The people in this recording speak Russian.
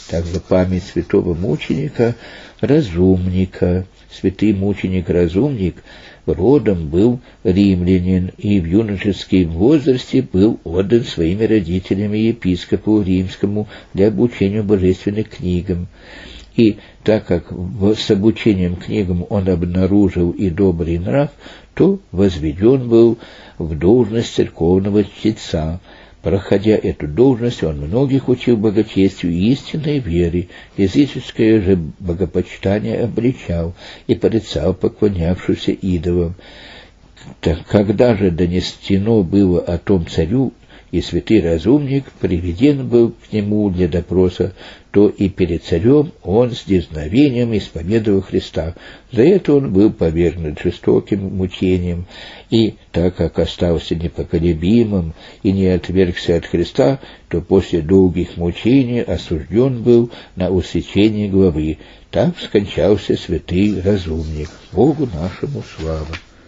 также память святого мученика Разумника. Святый мученик-разумник родом был римлянин и в юношеском возрасте был отдан своими родителями епископу римскому для обучения божественным книгам. И так как с обучением книгам он обнаружил и добрый нрав, то возведен был в должность церковного чтеца. Проходя эту должность, он многих учил богочестию и истинной вере, языческое же богопочитание обличал и порицал поклонявшихся идолам. Когда же донесено было о том царю, и святый разумник приведен был к нему для допроса, то и перед царем он с дерзновением исповедовал Христа. За это он был повергнут жестоким мучением, и так как остался непоколебимым и не отвергся от Христа, то после долгих мучений осужден был на усечение головы. Так скончался святый разумник. Богу нашему слава.